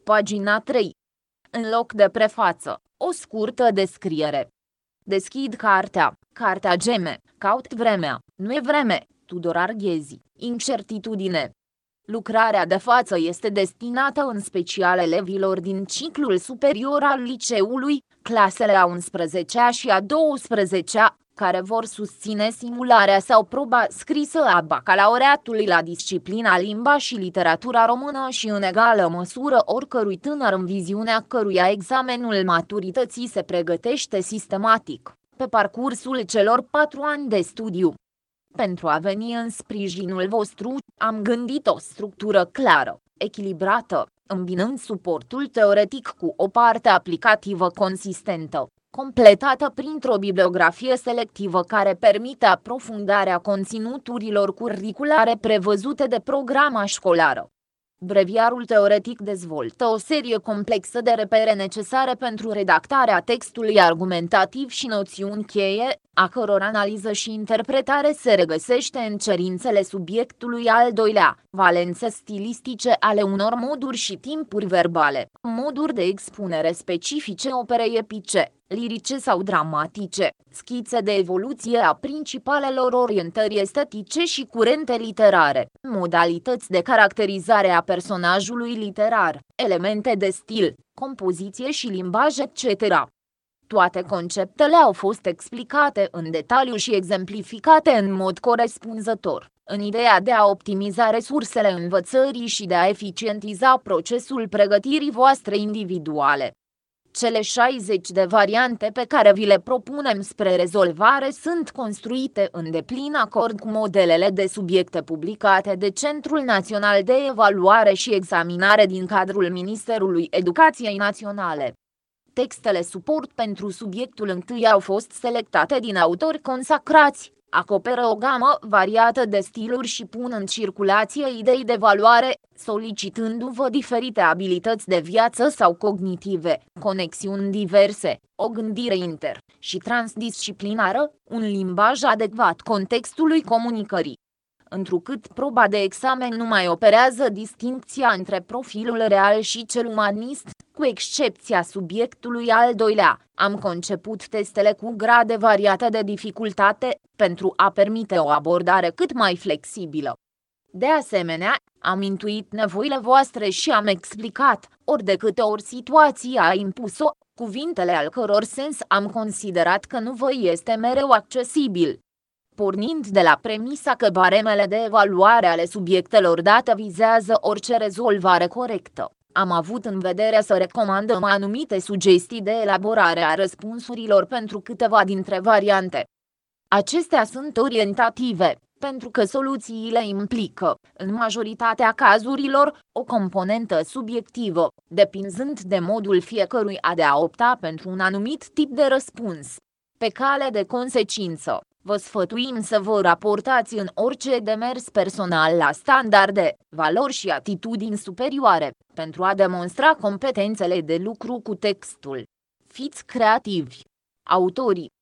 Pagina 3. În loc de prefață, o scurtă descriere. Deschid cartea, cartea geme, caut vremea, nu e vreme, Tudor Arghezi, incertitudine. Lucrarea de față este destinată în special elevilor din ciclul superior al liceului, clasele a 11-a și a 12-a, care vor susține simularea sau proba scrisă a bacalaureatului la disciplina limba și literatura română și în egală măsură oricărui tânăr în viziunea căruia examenul maturității se pregătește sistematic, pe parcursul celor 4 ani de studiu. Pentru a veni în sprijinul vostru, am gândit o structură clară, echilibrată, îmbinând suportul teoretic cu o parte aplicativă consistentă, completată printr-o bibliografie selectivă care permite aprofundarea conținuturilor curriculare prevăzute de programa școlară. Breviarul teoretic dezvoltă o serie complexă de repere necesare pentru redactarea textului argumentativ și noțiuni cheie, a căror analiză și interpretare se regăsește în cerințele subiectului al doilea, valențe stilistice ale unor moduri și timpuri verbale, moduri de expunere specifice operei epice, lirice sau dramatice, schițe de evoluție a principalelor orientări estetice și curente literare, modalități de caracterizare a personajului literar, elemente de stil, compoziție și limbaj etc. Toate conceptele au fost explicate în detaliu și exemplificate în mod corespunzător, în ideea de a optimiza resursele învățării și de a eficientiza procesul pregătirii voastre individuale. Cele 60 de variante pe care vi le propunem spre rezolvare sunt construite în deplin acord cu modelele de subiecte publicate de Centrul Național de Evaluare și Examinare din cadrul Ministerului Educației Naționale. Textele suport pentru subiectul întâi au fost selectate din autori consacrați, acoperă o gamă variată de stiluri și pun în circulație idei de valoare, solicitându-vă diferite abilități de viață sau cognitive, conexiuni diverse, o gândire inter- și transdisciplinară, un limbaj adecvat contextului comunicării. Întrucât proba de examen nu mai operează distincția între profilul real și cel umanist, cu excepția subiectului al doilea, am conceput testele cu grade variate de dificultate, pentru a permite o abordare cât mai flexibilă. De asemenea, am intuit nevoile voastre și am explicat, ori de câte ori situația a impus-o, cuvintele al căror sens am considerat că nu vă este mereu accesibil. Pornind de la premisa că baremele de evaluare ale subiectelor date vizează orice rezolvare corectă, am avut în vedere să recomandăm anumite sugestii de elaborare a răspunsurilor pentru câteva dintre variante. Acestea sunt orientative, pentru că soluțiile implică, în majoritatea cazurilor, o componentă subiectivă, depinzând de modul fiecăruia de a opta pentru un anumit tip de răspuns. Pe cale de consecință, vă sfătuim să vă raportați în orice demers personal la standarde, valori și atitudini superioare, pentru a demonstra competențele de lucru cu textul. Fiți creativi. Autorii